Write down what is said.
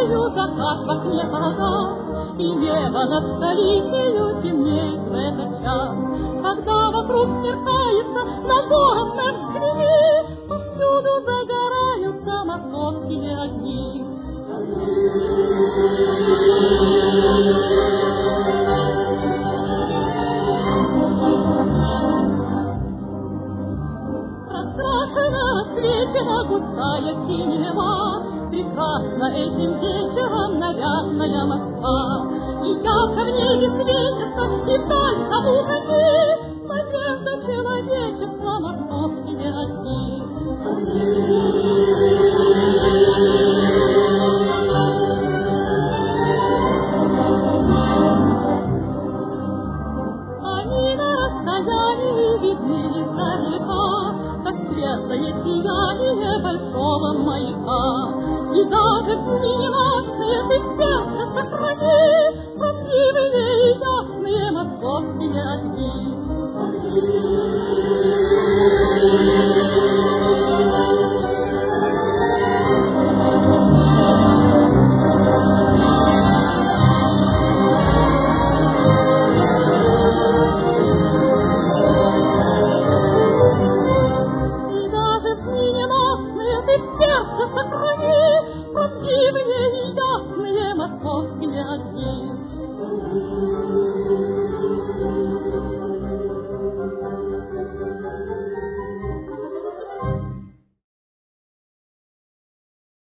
Белею закат в окне глаза, и небо над столицею темнеет в этот час. Когда вокруг сверкается на город наш взгляни, повсюду загораются московские огни. Раскрашена, свечена густая синева, прекрасна этим вечером нарядная Москва. И ярко в небе светятся, и вдаль тому огни, надежда человечества, московские огни. Они на расстоянии видны издалека, как светлое сияние большого маяка. И даже ненастные ты сердце сохрани, красивые и ясные московские огни.